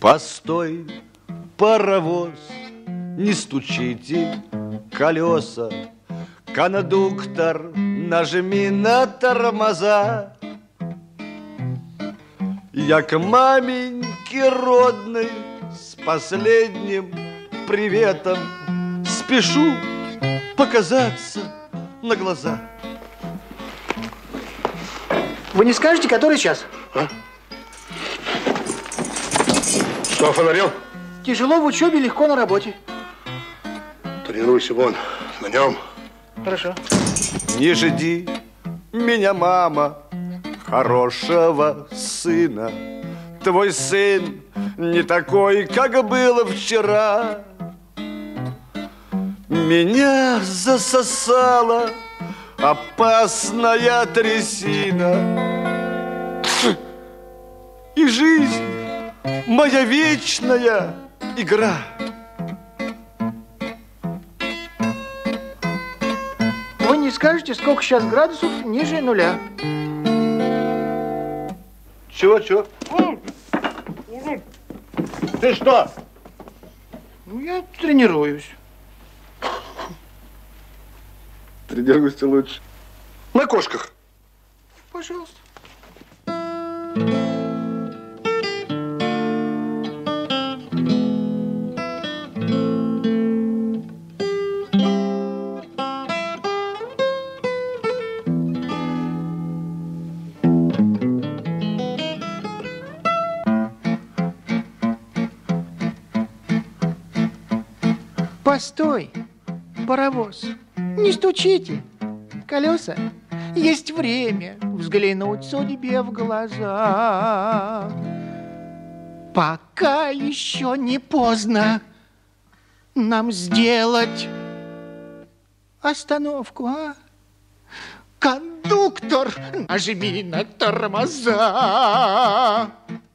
Постой, паровоз, не стучите колеса. Кондуктор, нажми на тормоза. Я к маменьке родной с последним приветом спешу показаться на глаза. Вы не скажете, который час? А? Что, фонарел? Тяжело в учебе, легко на работе. Тренируйся вон, на нем. Хорошо. Не жди меня, мама, хорошего сына. Твой сын не такой, как был вчера. Меня засосала опасная трясина. И жизнь моя вечная игра. Вы не скажете, сколько сейчас градусов ниже нуля? Чего? Ты что? Ну, я тренируюсь. Тренируйся лучше. На кошках. Пожалуйста. Постой, паровоз, не стучите колеса. Есть время взглянуть судьбе в глаза. Пока еще не поздно нам сделать остановку, а? Кондуктор, нажми на тормоза.